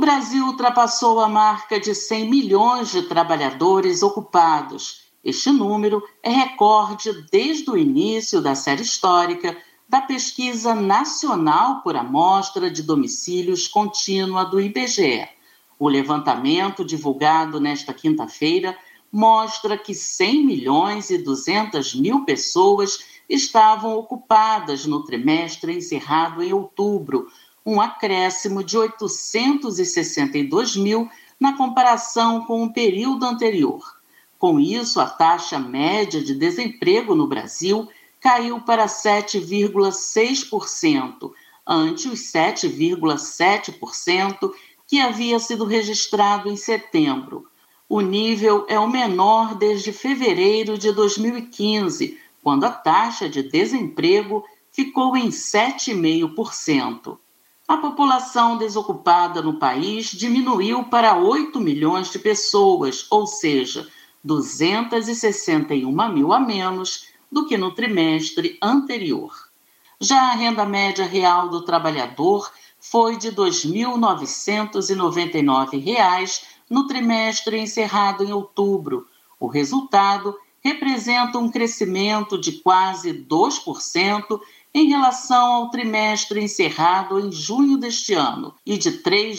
Brasil ultrapassou a marca de 100 milhões de trabalhadores ocupados. Este número é recorde desde o início da série histórica da Pesquisa Nacional por Amostra de Domicílios Contínua do IBGE. O levantamento divulgado nesta quinta-feira mostra que 100 milhões e 200 mil pessoas estavam ocupadas no trimestre encerrado em outubro, um acréscimo de 862 mil na comparação com o período anterior. Com isso, a taxa média de desemprego no Brasil caiu para 7,6%, ante os 7,7% que havia sido registrado em setembro. O nível é o menor desde fevereiro de 2015, quando a taxa de desemprego ficou em 7,5%. A população desocupada no país diminuiu para 8 milhões de pessoas, ou seja, 261 mil a menos do que no trimestre anterior. Já a renda média real do trabalhador foi de R$ 2.999 no trimestre encerrado em outubro. O resultado representa um crescimento de quase 2% em relação ao trimestre encerrado em junho deste ano e de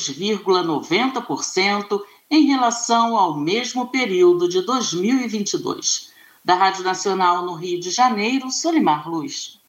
3,90% em relação ao mesmo período de 2022. Da Rádio Nacional no Rio de Janeiro, Solimar Luz.